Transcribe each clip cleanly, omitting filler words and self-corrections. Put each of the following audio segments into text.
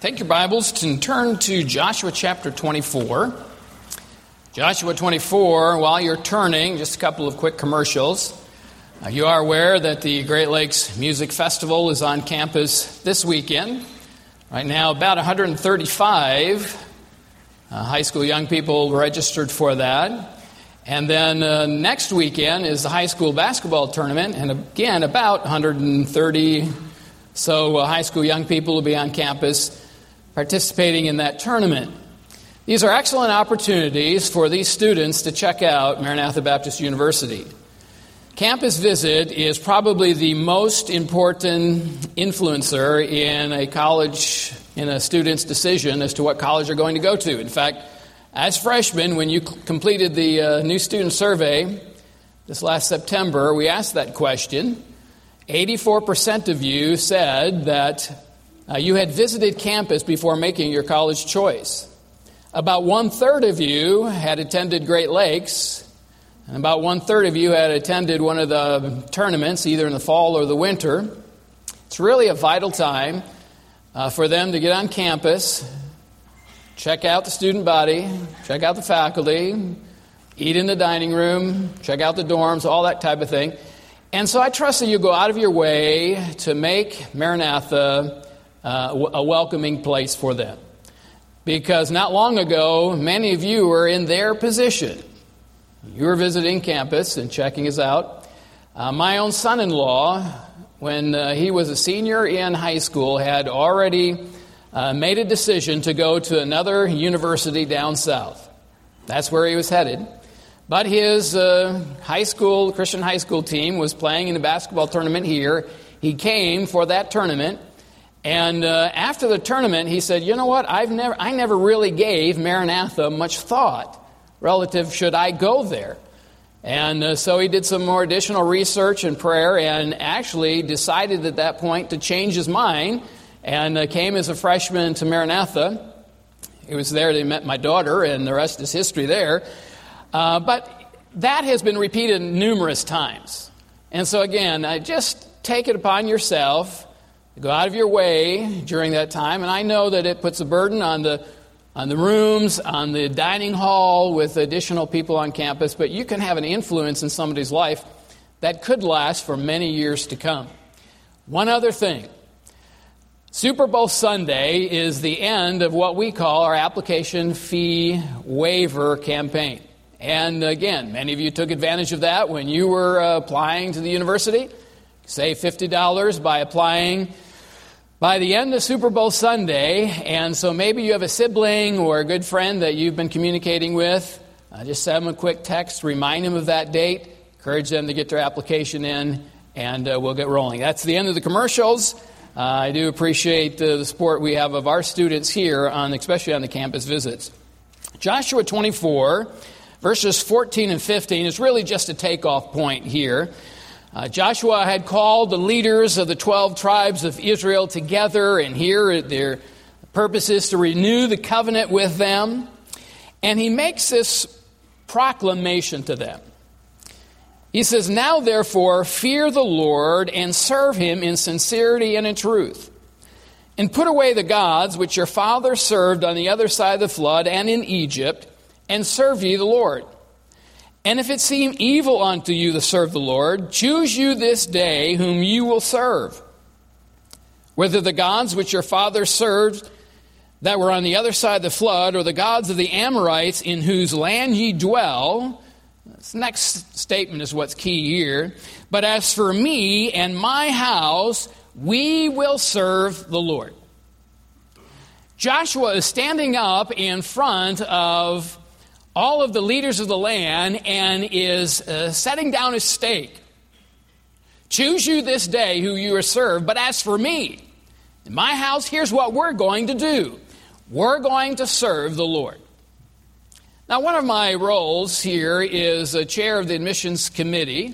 Take your Bibles and turn to Joshua chapter 24. Joshua 24, while you're turning, just a couple of quick commercials. You are aware that the Great Lakes Music Festival is on campus this weekend. Right now, about 135 high school young people registered for that. And then next weekend is the high school basketball tournament, and again, about 130 so high school young people will be on campus participating in that tournament. These are excellent opportunities for these students to check out Maranatha Baptist University. Campus visit is probably the most important influencer in a student's decision as to what college they're going to go to. In fact, as freshmen, when you completed the new student survey this last September, we asked that question. 84% of you said that you had visited campus before making your college choice. About one-third of you had attended Great Lakes, and about one-third of you had attended one of the tournaments, either in the fall or the winter. It's really a vital time for them to get on campus, check out the student body, check out the faculty, eat in the dining room, check out the dorms, all that type of thing. And so I trust that you go out of your way to make Maranatha a welcoming place for them. Because not long ago, many of you were in their position. You were visiting campus and checking us out. My own son-in-law, when he was a senior in high school, had already made a decision to go to another university down south. That's where he was headed. But his Christian high school team was playing in a basketball tournament here. He came for that tournament. And after the tournament, he said, you know what, I never really gave Maranatha much thought relative should I go there. And so he did some more additional research and prayer and actually decided at that point to change his mind and came as a freshman to Maranatha. He was there, they met my daughter, and the rest is history there. But that has been repeated numerous times. And so again, just take it upon yourself. Go out of your way during that time, and I know that it puts a burden on the rooms, on the dining hall with additional people on campus, but you can have an influence in somebody's life that could last for many years to come. One other thing. Super Bowl Sunday is the end of what we call our application fee waiver campaign. And again, many of you took advantage of that when you were applying to the university. Save $50 by applying by the end of Super Bowl Sunday. And so maybe you have a sibling or a good friend that you've been communicating with. Just send them a quick text, remind them of that date, encourage them to get their application in, and we'll get rolling. That's the end of the commercials. I do appreciate the support we have of our students here, especially on the campus visits. Joshua 24, verses 14 and 15 is really just a takeoff point here. Joshua had called the leaders of the 12 tribes of Israel together, and here their purpose is to renew the covenant with them. And he makes this proclamation to them. He says, "Now therefore fear the Lord and serve him in sincerity and in truth. And put away the gods which your fathers served on the other side of the flood and in Egypt, and serve ye the Lord. And if it seem evil unto you to serve the Lord, choose you this day whom you will serve. Whether the gods which your fathers served that were on the other side of the flood, or the gods of the Amorites in whose land ye dwell." This next statement is what's key here. "But as for me and my house, we will serve the Lord." Joshua is standing up in front of all of the leaders of the land and is setting down his stake. Choose you this day who you are served, but as for me and my house, here's what we're going to do. We're going to serve the Lord. Now, one of my roles here is a chair of the admissions committee.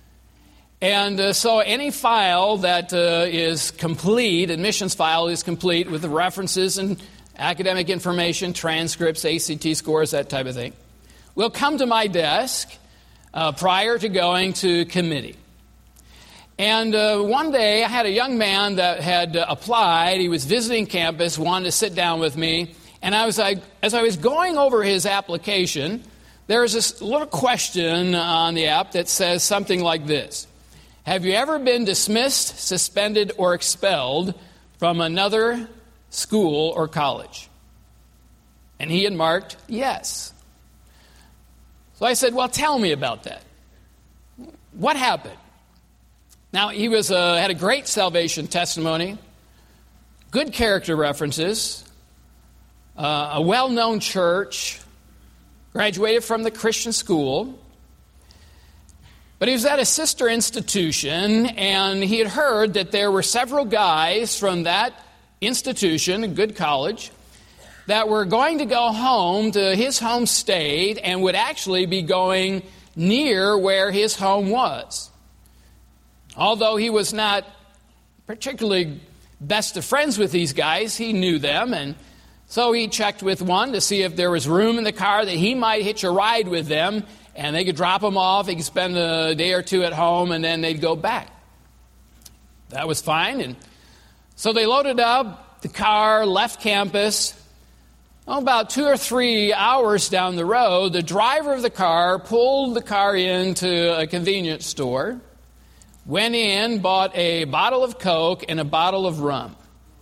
And so any file that is complete, admissions file is complete with the references and academic information, transcripts, ACT scores, that type of thing, will come to my desk prior to going to committee. And one day I had a young man that had applied. He was visiting campus, wanted to sit down with me. And as I was going over his application, there was this little question on the app that says something like this: have you ever been dismissed, suspended, or expelled from another school or college? And he had marked yes. So I said, well, tell me about that. What happened? Now, he had a great salvation testimony, good character references, a well-known church, graduated from the Christian school. But he was at a sister institution, and he had heard that there were several guys from that institution, a good college, that were going to go home to his home state and would actually be going near where his home was. Although he was not particularly best of friends with these guys, he knew them, and so he checked with one to see if there was room in the car that he might hitch a ride with them, and they could drop him off, he could spend a day or two at home, and then they'd go back. That was fine, and so they loaded up the car, left campus. About 2 or 3 hours down the road, the driver of the car pulled the car into a convenience store, went in, bought a bottle of Coke and a bottle of rum.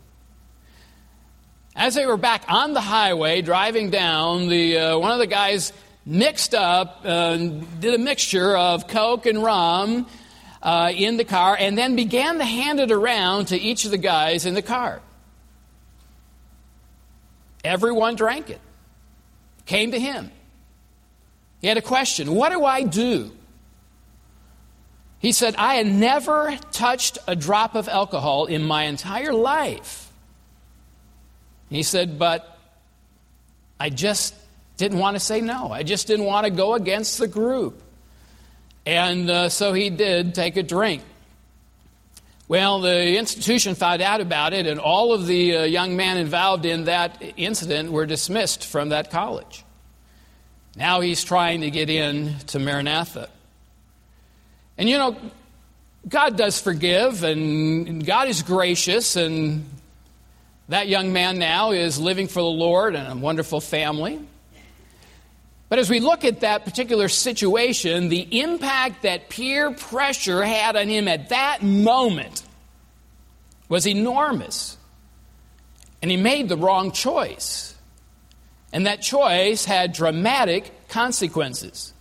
As they were back on the highway driving down, one of the guys mixed up, did a mixture of Coke and rum in the car, and then began to hand it around to each of the guys in the car. Everyone drank it. Came to him. He had a question: what do I do? He said, I had never touched a drop of alcohol in my entire life. He said, but I just didn't want to say no. I just didn't want to go against the group. And so he did take a drink. Well, the institution found out about it, and all of the young men involved in that incident were dismissed from that college. Now he's trying to get in to Maranatha. And you know, God does forgive, and God is gracious, and that young man now is living for the Lord and a wonderful family. But as we look at that particular situation, the impact that peer pressure had on him at that moment was enormous. And he made the wrong choice. And that choice had dramatic consequences.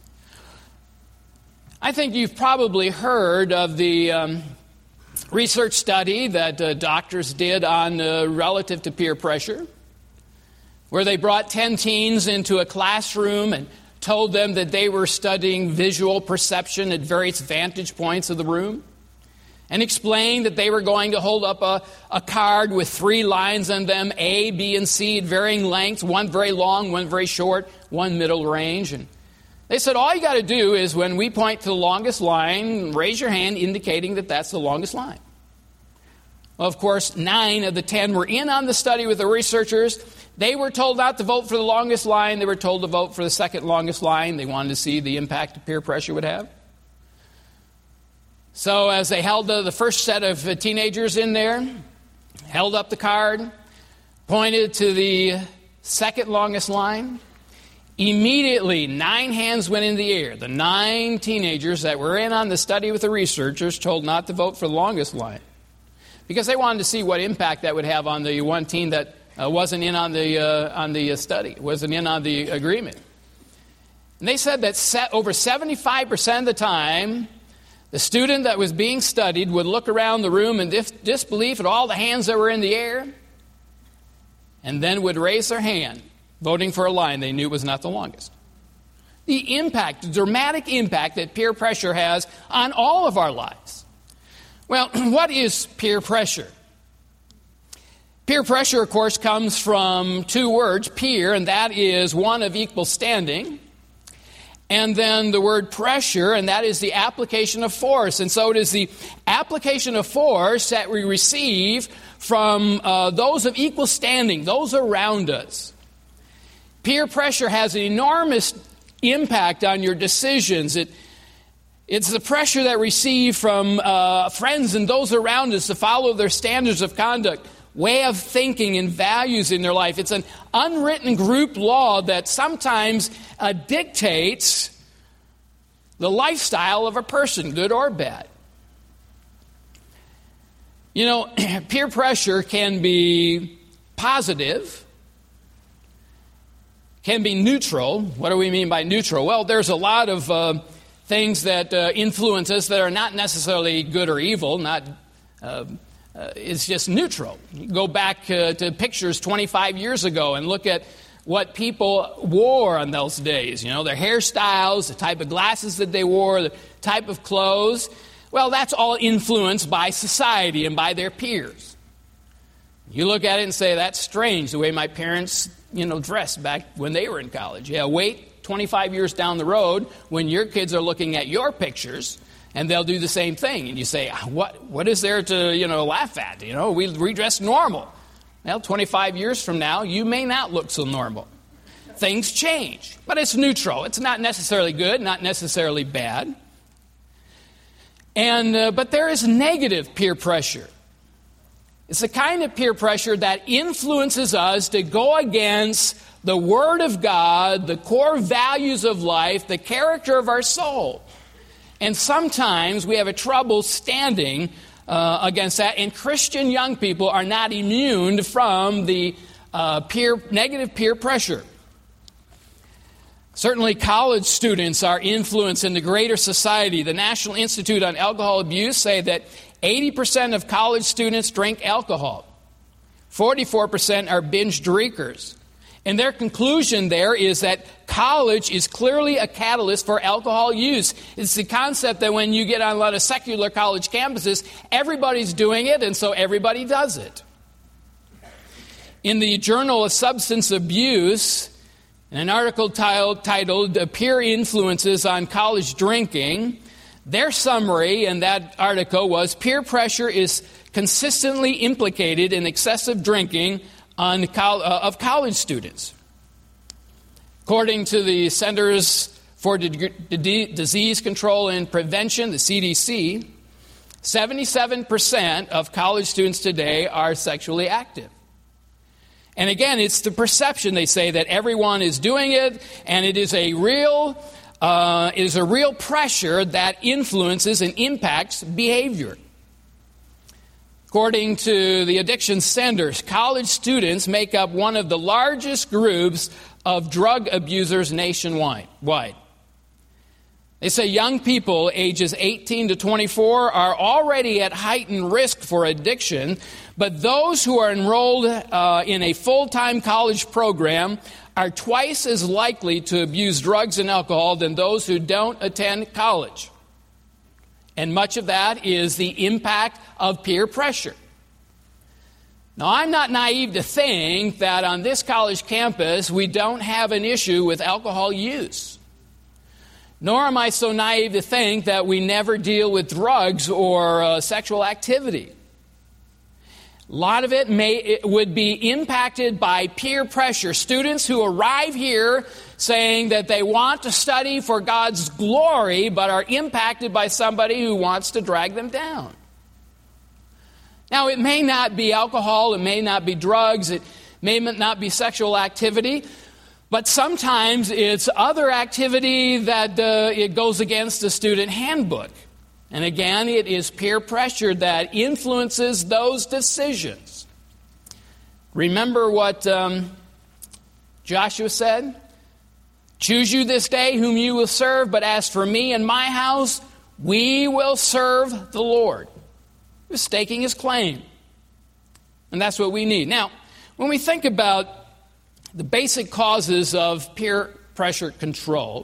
I think you've probably heard of the research study that doctors did on relative to peer pressure, where they brought 10 teens into a classroom and told them that they were studying visual perception at various vantage points of the room, and explained that they were going to hold up a card with 3 lines on them, A, B, and C, at varying lengths, one very long, one very short, one middle range. And they said, all you got to do is when we point to the longest line, raise your hand indicating that that's the longest line. Well, of course, 9 of the 10 were in on the study with the researchers. They were told not to vote for the longest line. They were told to vote for the second longest line. They wanted to see the impact that peer pressure would have. So as they held the first set of teenagers in there, held up the card, pointed to the second longest line, immediately 9 hands went in the air. The 9 teenagers that were in on the study with the researchers told not to vote for the longest line, because they wanted to see what impact that would have on the one teen that wasn't in on the study, wasn't in on the agreement. And they said that over 75% of the time, the student that was being studied would look around the room in disbelief at all the hands that were in the air, and then would raise their hand, voting for a line they knew was not the longest. The impact, the dramatic impact that peer pressure has on all of our lives. Well, what is peer pressure? Peer pressure, of course, comes from 2 words, peer, and that is one of equal standing. And then the word pressure, and that is the application of force. And so it is the application of force that we receive from those of equal standing, those around us. Peer pressure has an enormous impact on your decisions. It It's the pressure that we receive from friends and those around us to follow their standards of conduct, way of thinking, and values in their life. It's an unwritten group law that sometimes dictates the lifestyle of a person, good or bad. You know, peer pressure can be positive, can be neutral. What do we mean by neutral? Well, there's a lot of things that influence us that are not necessarily good or evil. It's just neutral. You go back to pictures 25 years ago and look at what people wore on those days. You know, their hairstyles, the type of glasses that they wore, the type of clothes. Well, that's all influenced by society and by their peers. You look at it and say, that's strange, the way my parents, dressed back when they were in college. Yeah, wait 25 years down the road when your kids are looking at your pictures, and they'll do the same thing. And you say, what is there to, laugh at? We dress normal. Well, 25 years from now, you may not look so normal. Things change, but it's neutral. It's not necessarily good, not necessarily bad. But there is negative peer pressure. It's the kind of peer pressure that influences us to go against the Word of God, the core values of life, the character of our soul. And sometimes we have a trouble standing against that, and Christian young people are not immune from the negative peer pressure. Certainly college students are influenced in the greater society. The National Institute on Alcohol Abuse say that 80% of college students drink alcohol. 44% are binge drinkers. And their conclusion there is that college is clearly a catalyst for alcohol use. It's the concept that when you get on a lot of secular college campuses, everybody's doing it, and so everybody does it. In the Journal of Substance Abuse, an article titled Peer Influences on College Drinking, their summary in that article was, peer pressure is consistently implicated in excessive drinking of college students. According to the Centers for Disease Control and Prevention, the CDC, 77% of college students today are sexually active. And again, it's the perception, they say, that everyone is doing it, and it is a real pressure that influences and impacts behavior. According to the Addiction Centers, college students make up one of the largest groups of drug abusers nationwide. They say young people ages 18 to 24 are already at heightened risk for addiction, but those who are enrolled in a full-time college program are twice as likely to abuse drugs and alcohol than those who don't attend college. And much of that is the impact of peer pressure. Now, I'm not naive to think that on this college campus we don't have an issue with alcohol use. Nor am I so naive to think that we never deal with drugs or sexual activity. A lot of it would be impacted by peer pressure. Students who arrive here saying that they want to study for God's glory, but are impacted by somebody who wants to drag them down. Now, it may not be alcohol, it may not be drugs, it may not be sexual activity, but sometimes it's other activity that it goes against the student handbook. And again, it is peer pressure that influences those decisions. Remember what Joshua said? Choose you this day whom you will serve, but as for me and my house, we will serve the Lord. He was staking his claim. And that's what we need. Now, when we think about the basic causes of peer pressure control,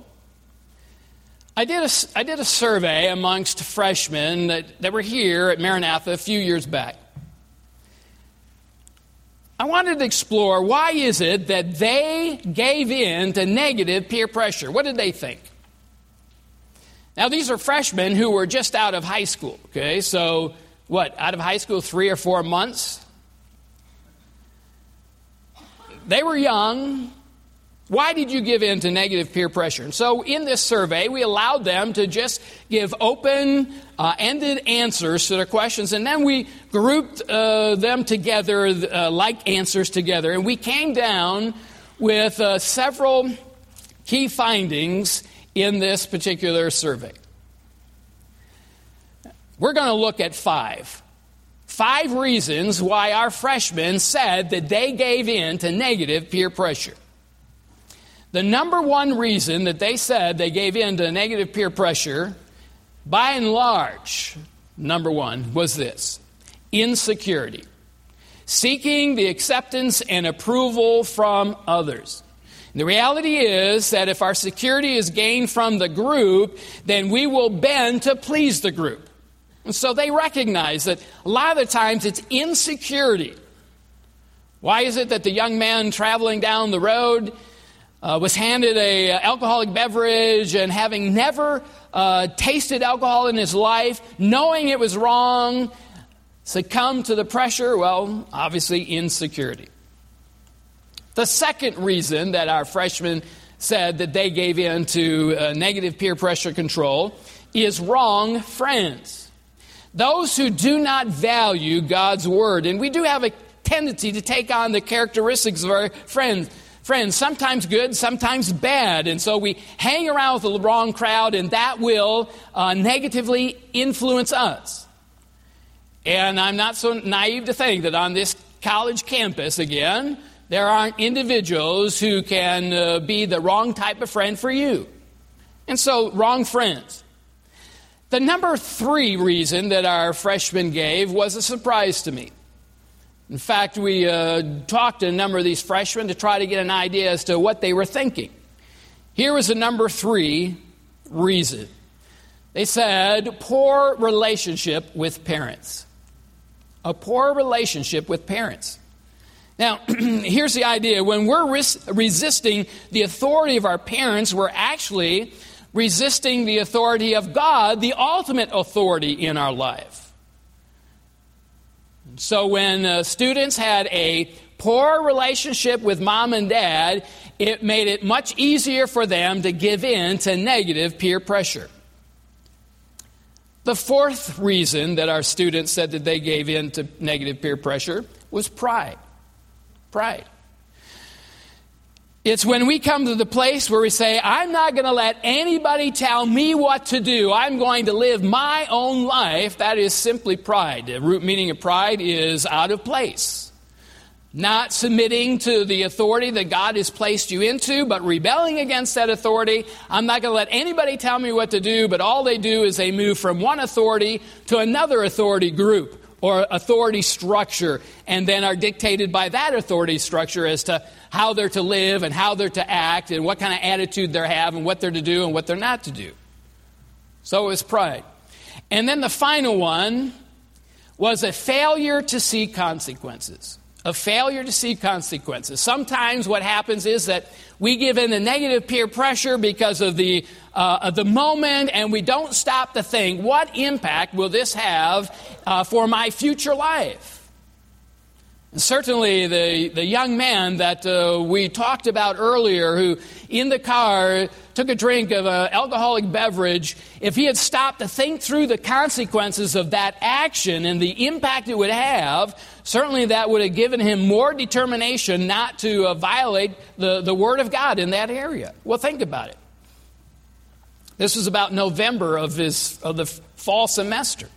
I did a survey amongst freshmen that were here at Maranatha a few years back. I wanted to explore why is it that they gave in to negative peer pressure. What did they think? Now, these are freshmen who were just out of high school. Okay, so what? Out of high school 3 or 4 months? They were young. Why did you give in to negative peer pressure? And so in this survey, we allowed them to just give open-ended answers to their questions, and then we grouped them together, like answers together, and we came down with several key findings in this particular survey. We're going to look at 5 reasons why our freshmen said that they gave in to negative peer pressure. The number one reason that they said they gave in to negative peer pressure, by and large, number one, was this: insecurity. Seeking the acceptance and approval from others. And the reality is that if our security is gained from the group, then we will bend to please the group. And so they recognize that a lot of the times it's insecurity. Why is it that the young man traveling down the road was handed an alcoholic beverage, and having never tasted alcohol in his life, knowing it was wrong, succumbed to the pressure? Well, obviously insecurity. The second reason that our freshmen said that they gave in to negative peer pressure control is wrong friends. Those who do not value God's word. And we do have a tendency to take on the characteristics of our friends, sometimes good, sometimes bad. And so we hang around with the wrong crowd, and that will negatively influence us. And I'm not so naive to think that on this college campus, again, there aren't individuals who can be the wrong type of friend for you. And so, wrong friends. The number 3 reason that our freshmen gave was a surprise to me. In fact, we talked to a number of these freshmen to try to get an idea as to what they were thinking. Here was the number 3 reason. They said, poor relationship with parents. A poor relationship with parents. Now, here's the idea. When we're resisting the authority of our parents, we're actually resisting the authority of God, the ultimate authority in our life. So when students had a poor relationship with mom and dad, it made it much easier for them to give in to negative peer pressure. The 4th reason that our students said that they gave in to negative peer pressure was pride. Pride. It's when we come to the place where we say, I'm not going to let anybody tell me what to do. I'm going to live my own life. That is simply pride. The root meaning of pride is out of place. Not submitting to the authority that God has placed you into, but rebelling against that authority. I'm not going to let anybody tell me what to do, but all they do is they move from one authority to another authority group or authority structure, and then are dictated by that authority structure as to how they're to live and how they're to act and what kind of attitude they have and what they're to do and what they're not to do. So it was pride. And then the final one was a failure to see consequences. A failure to see consequences. Sometimes what happens is that we give in the negative peer pressure because of the moment, and we don't stop to think, what impact will this have for my future life? And certainly the young man that we talked about earlier, who in the car took a drink of an alcoholic beverage, if he had stopped to think through the consequences of that action and the impact it would have, certainly that would have given him more determination not to violate the Word of God in that area. Well, think about it. This was about November of the fall semester.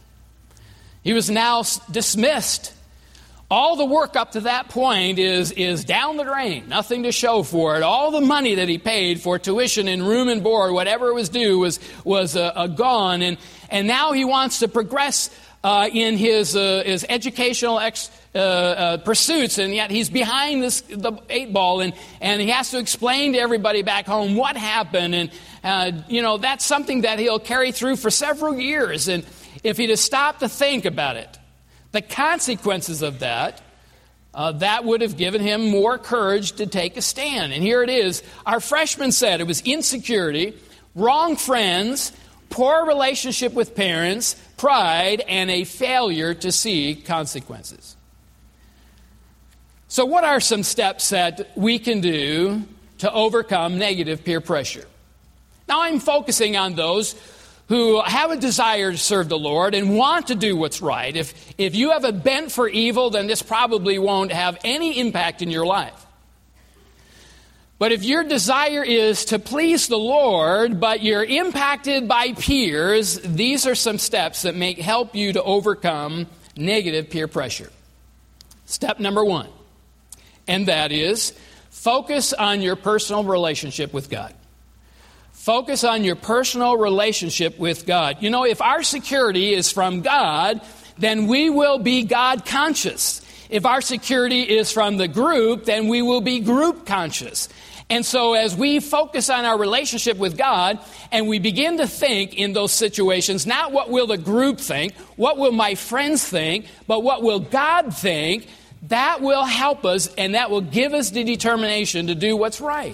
He was now dismissed. All the work up to that point is down the drain, nothing to show for it. All the money that he paid for tuition and room and board, whatever was due, was gone. And now he wants to progress in his educational pursuits, and yet he's behind the 8 ball, and he has to explain to everybody back home what happened. And that's something that he'll carry through for several years. And if he'd have stopped to think about it, the consequences of that would have given him more courage to take a stand. And here it is. Our freshman said it was insecurity, wrong friends, poor relationship with parents, pride, and a failure to see consequences. So what are some steps that we can do to overcome negative peer pressure. Now, I'm focusing on those who have a desire to serve the Lord and want to do what's right. If you have a bent for evil, then this probably won't have any impact in your life. But if your desire is to please the Lord, but you're impacted by peers, these are some steps that may help you to overcome negative peer pressure. Step number 1, and that is focus on your personal relationship with God. Focus on your personal relationship with God. You know, if our security is from God, then we will be God conscious. If our security is from the group, then we will be group conscious. And so as we focus on our relationship with God and we begin to think in those situations, not what will the group think, what will my friends think, but what will God think, that will help us and that will give us the determination to do what's right.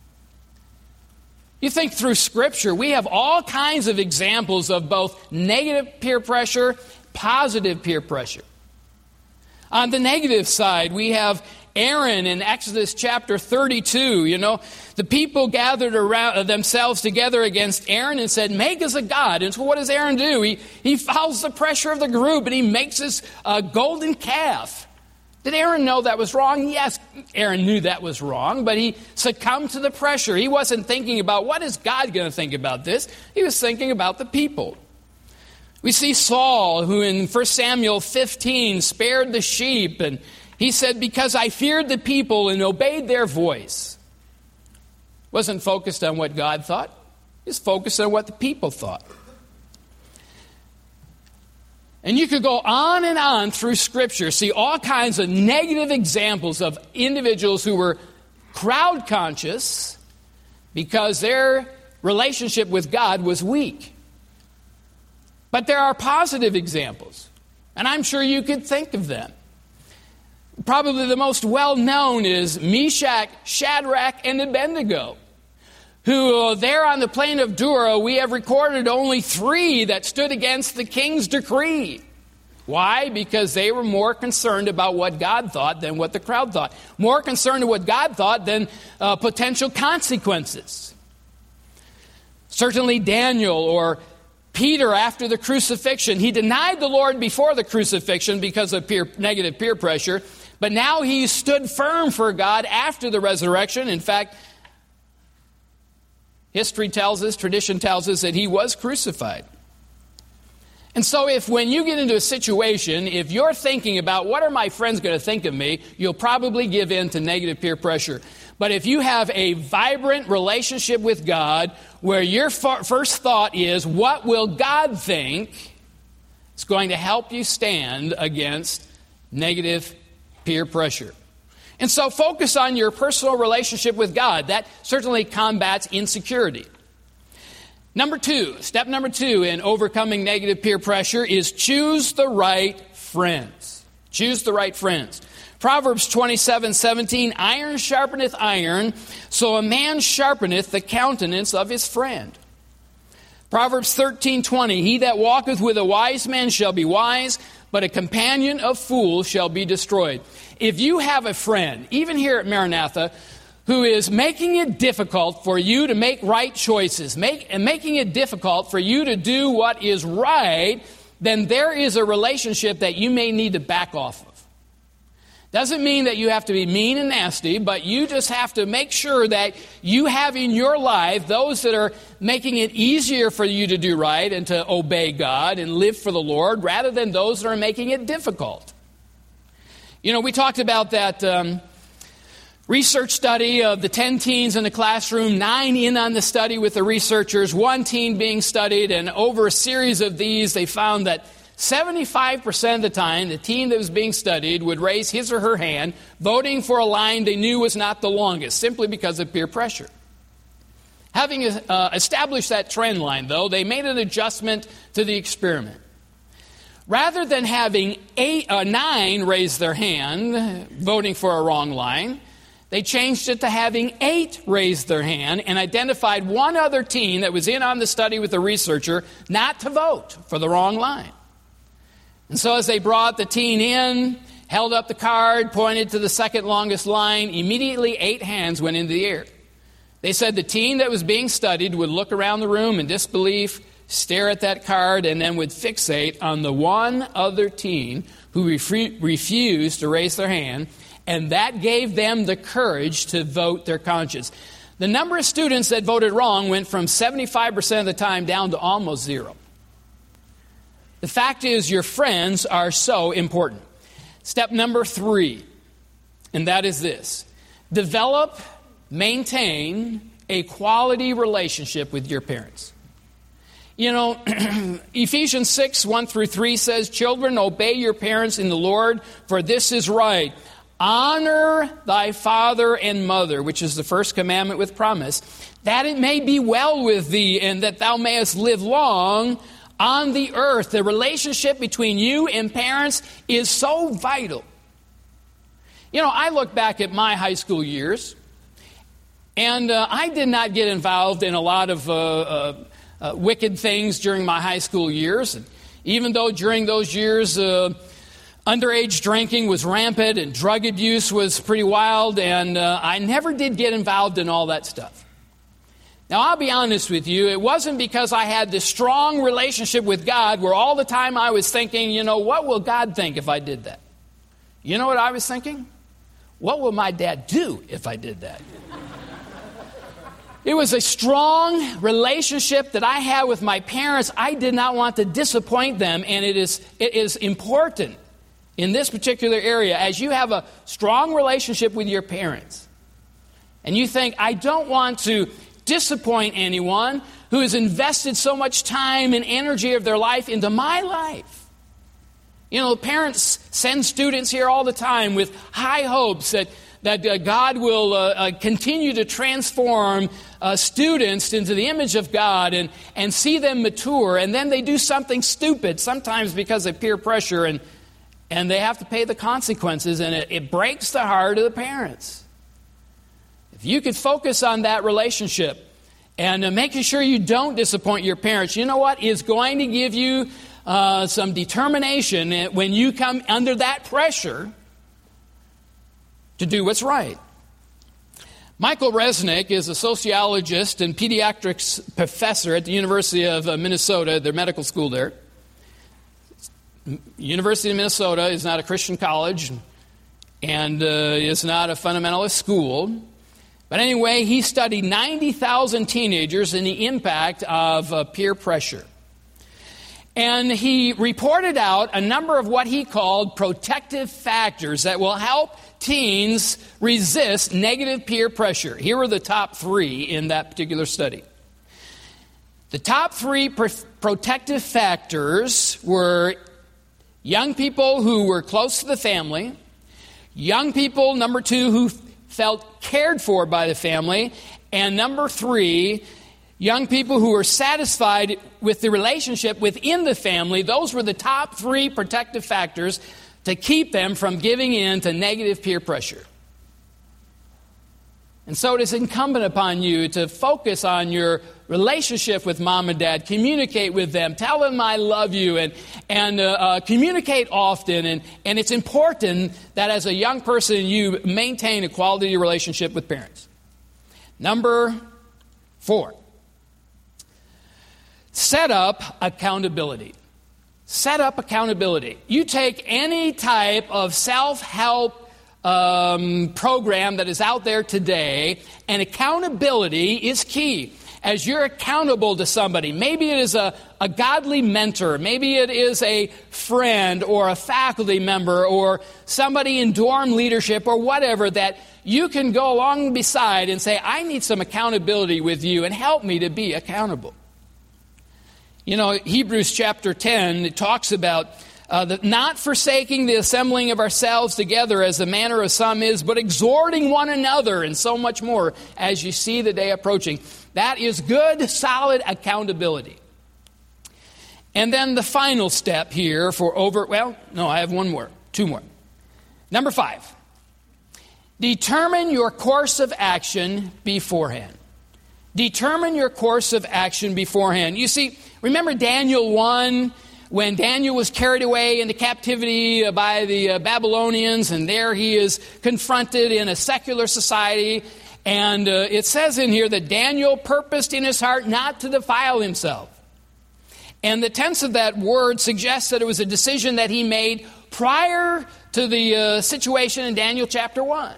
You think through Scripture, we have all kinds of examples of both negative peer pressure, positive peer pressure. On the negative side, we have Aaron in Exodus chapter 32. You know, the people gathered around themselves together against Aaron and said, "Make us a god." And so what does Aaron do? He follows the pressure of the group and he makes this golden calf. Did Aaron know that was wrong? Yes, Aaron knew that was wrong, but he succumbed to the pressure. He wasn't thinking about what is God going to think about this. He was thinking about the people. We see Saul, who in 1 Samuel 15 spared the sheep, and he said, "Because I feared the people and obeyed their voice." Wasn't focused on what God thought. He was focused on what the people thought. And you could go on and on through Scripture, see all kinds of negative examples of individuals who were crowd conscious because their relationship with God was weak. But there are positive examples, and I'm sure you could think of them. Probably the most well-known is Meshach, Shadrach, and Abednego, who there on the plain of Dura, we have recorded only 3 that stood against the king's decree. Why? Because they were more concerned about what God thought than what the crowd thought. More concerned with what God thought than potential consequences. Certainly Daniel or Peter after the crucifixion. He denied the Lord before the crucifixion because of negative peer pressure. But now he stood firm for God after the resurrection. In fact, history tells us, tradition tells us that he was crucified. And so if when you get into a situation, if you're thinking about what are my friends going to think of me, you'll probably give in to negative peer pressure. But if you have a vibrant relationship with God where your first thought is, what will God think? It's going to help you stand against negative peer pressure. And so focus on your personal relationship with God. That certainly combats insecurity. Step number 2 in overcoming negative peer pressure is choose the right friends. Choose the right friends. Proverbs 27:17, iron sharpeneth iron, so a man sharpeneth the countenance of his friend. Proverbs 13:20, he that walketh with a wise man shall be wise, but a companion of fools shall be destroyed. If you have a friend, even here at Maranatha, who is making it difficult for you to make right choices, making it difficult for you to do what is right, then there is a relationship that you may need to back off of. Doesn't mean that you have to be mean and nasty, but you just have to make sure that you have in your life those that are making it easier for you to do right and to obey God and live for the Lord, rather than those that are making it difficult. You know, we talked about that research study of the 10 teens in the classroom, 9 in on the study with the researchers, 1 teen being studied, and over a series of these, they found that 75% of the time, the teen that was being studied would raise his or her hand, voting for a line they knew was not the longest, simply because of peer pressure. Having established that trend line, though, they made an adjustment to the experiment. Rather than having 9 raise their hand, voting for a wrong line, they changed it to having 8 raise their hand and identified one other teen that was in on the study with the researcher not to vote for the wrong line. And so as they brought the teen in, held up the card, pointed to the second longest line, immediately 8 hands went into the air. They said the teen that was being studied would look around the room in disbelief, stare at that card, and then would fixate on the one other teen who refused to raise their hand, and that gave them the courage to vote their conscience. The number of students that voted wrong went from 75% of the time down to almost zero. The fact is, your friends are so important. Step number 3, and that is this: develop, maintain a quality relationship with your parents. You know, Ephesians 6, 1 through 3 says, "Children, obey your parents in the Lord, for this is right. Honor thy father and mother," which is the first commandment with promise, "that it may be well with thee, and that thou mayest live long on the earth." The relationship between you and parents is so vital. You know, I look back at my high school years, and I did not get involved in a lot of wicked things during my high school years. And even though during those years underage drinking was rampant and drug abuse was pretty wild, and I never did get involved in all that stuff. Now, I'll be honest with you, it wasn't because I had this strong relationship with God where all the time I was thinking, you know, what will God think if I did that? You know what I was thinking? What will my dad do if I did that? It was a strong relationship that I had with my parents. I did not want to disappoint them, and it is important in this particular area. As you have a strong relationship with your parents, and you think, I don't want to disappoint anyone who has invested so much time and energy of their life into my life. You know, parents send students here all the time with high hopes that God will continue to transform students into the image of God and see them mature, and then they do something stupid, sometimes because of peer pressure, and they have to pay the consequences, and it breaks the heart of the parents. If you could focus on that relationship and making sure you don't disappoint your parents, you know what? It's going to give you some determination when you come under that pressure to do what's right. Michael Resnick is a sociologist and pediatrics professor at the University of Minnesota, their medical school there. University of Minnesota is not a Christian college and is not a fundamentalist school. But anyway, he studied 90,000 teenagers and the impact of peer pressure. And he reported out a number of what he called protective factors that will help teens resist negative peer pressure. Here are the top 3 in that particular study. The top 3 protective factors were young people who were close to the family, young people, number 2, who felt cared for by the family, and number 3, young people who were satisfied with the relationship within the family. Those were the top 3 protective factors to keep them from giving in to negative peer pressure. And so it is incumbent upon you to focus on your relationship with mom and dad. Communicate with them. Tell them I love you, and communicate often. And it's important that as a young person you maintain a quality relationship with parents. Number 4. Set up accountability. Set up accountability. You take any type of self-help program that is out there today, and accountability is key. As you're accountable to somebody, maybe it is a godly mentor, maybe it is a friend or a faculty member or somebody in dorm leadership or whatever, that you can go along beside and say, I need some accountability with you and help me to be accountable. You know, Hebrews chapter 10, it talks about not forsaking the assembling of ourselves together as the manner of some is, but exhorting one another, and so much more as you see the day approaching. That is good, solid accountability. And then the final step here I have 2 more. Number 5, determine your course of action beforehand. Determine your course of action beforehand. You see, remember Daniel 1, when Daniel was carried away into captivity by the Babylonians, and there he is confronted in a secular society, And it says in here that Daniel purposed in his heart not to defile himself. And the tense of that word suggests that it was a decision that he made prior to the situation in Daniel chapter 1.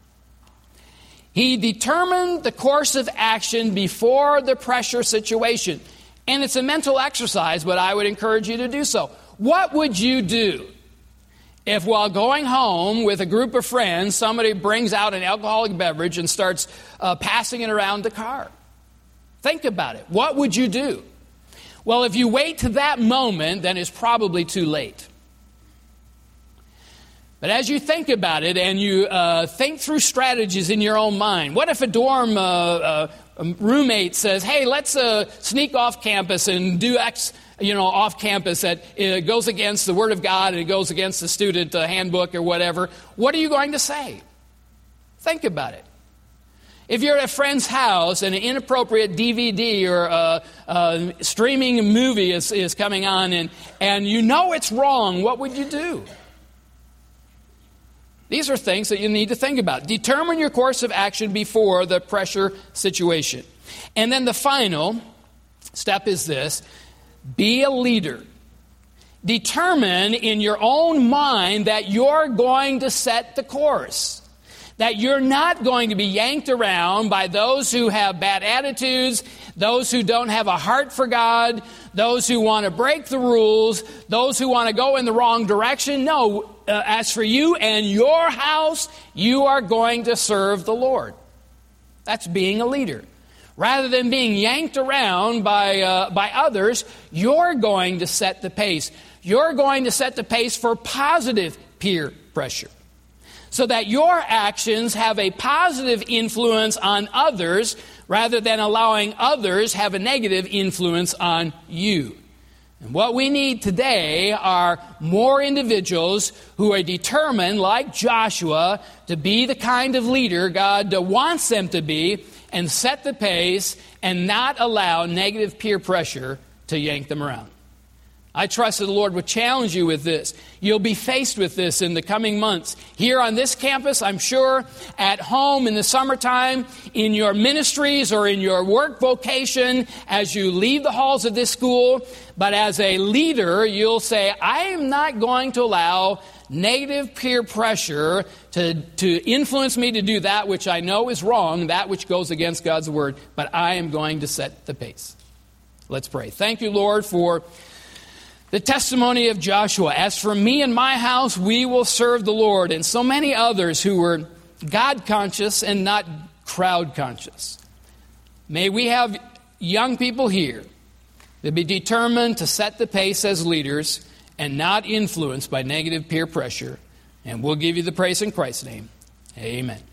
He determined the course of action before the pressure situation. And it's a mental exercise, but I would encourage you to do so. What would you do if while going home with a group of friends, somebody brings out an alcoholic beverage and starts passing it around the car? Think about it. What would you do? Well, if you wait to that moment, then it's probably too late. But as you think about it and you think through strategies in your own mind, what if a dorm roommate says, hey, let's sneak off campus and do X, off campus that goes against the Word of God and it goes against the student handbook or whatever? What are you going to say? Think about it. If you're at a friend's house and an inappropriate DVD or a streaming movie is coming on and you know it's wrong, what would you do? These are things that you need to think about. Determine your course of action before the pressure situation. And then the final step is this: be a leader. Determine in your own mind that you're going to set the course. That you're not going to be yanked around by those who have bad attitudes, those who don't have a heart for God, those who want to break the rules, those who want to go in the wrong direction. No, as for you and your house, you are going to serve the Lord. That's being a leader. Rather than being yanked around by others, you're going to set the pace. You're going to set the pace for positive peer pressure, so that your actions have a positive influence on others rather than allowing others have a negative influence on you. And what we need today are more individuals who are determined, like Joshua, to be the kind of leader God wants them to be and set the pace and not allow negative peer pressure to yank them around. I trust that the Lord would challenge you with this. You'll be faced with this in the coming months. Here on this campus, I'm sure, at home in the summertime, in your ministries or in your work vocation, as you leave the halls of this school. But as a leader, you'll say, I am not going to allow negative peer pressure to influence me to do that which I know is wrong, that which goes against God's word, but I am going to set the pace. Let's pray. Thank you, Lord, for the testimony of Joshua. As for me and my house, we will serve the Lord. And so many others who were God conscious and not crowd conscious. May we have young people here that be determined to set the pace as leaders and not influenced by negative peer pressure. And we'll give you the praise in Christ's name. Amen.